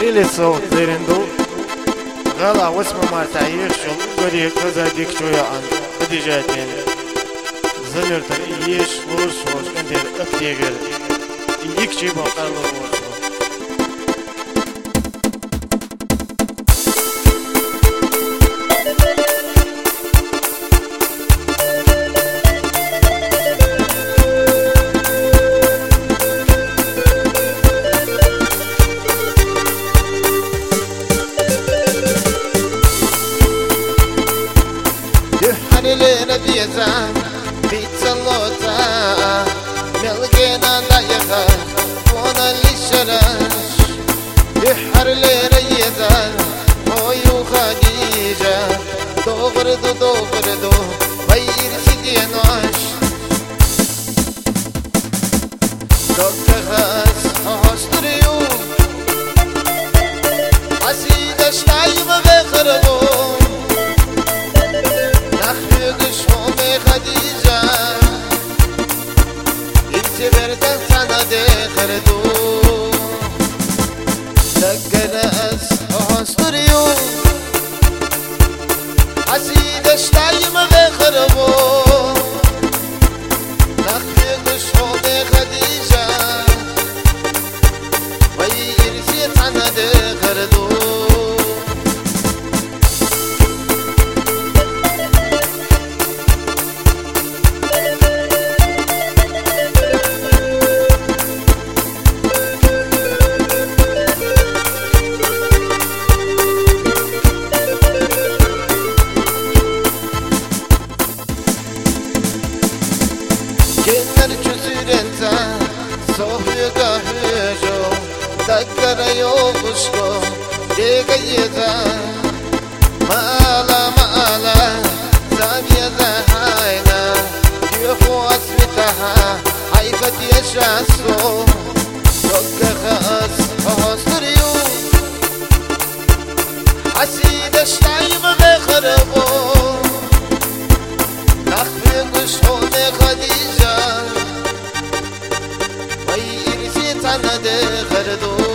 خیلی سوق زیرندو غلا واسم ما تعیق شل قدی قزا دیک شویا آن بدی جاتین زنر تر ایش ورش ورش کندر افتیگر یک چی با قلب ورش لنا بيزا بيتسلوتا ملقينا ضيقا وانا اللي شراش يحر لنا يزا هويو خديجة دوغردو غير سيدي نواش دوكا خاص هاشتريو عسيدة شتايمة بخربو خديجة انت بردن سنة خردو دقناس هاستريو عسيدة شتايمة بخربو نخفيق شوم خديجة ويرسي سنة خردو Kenner küsürente sohyuga hüjo Dakkara yokuşko Dega yeda Mala Zabiyada hayna Yuhu asmitaha Hayfat yaşaso Dokka khas Hosturiyu Asida ştayma bekharabo Nakhmi kushone khadija Tanade khardoo